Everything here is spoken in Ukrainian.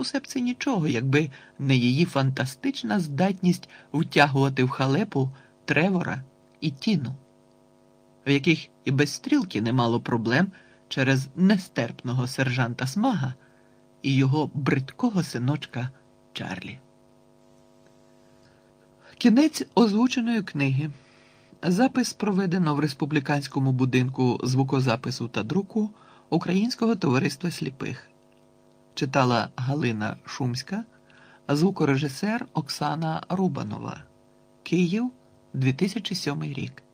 усе б це нічого, якби не її фантастична здатність втягувати в халепу Тревора і Тіну, в яких і без стрілки немало проблем через нестерпного сержанта Смага і його бридкого синочка Чарлі. Кінець озвученої книги. Запис проведено в Республіканському будинку звукозапису та друку Українського товариства сліпих. Читала Галина Шумська, звукорежисер Оксана Рубанова. Київ, 2007 рік.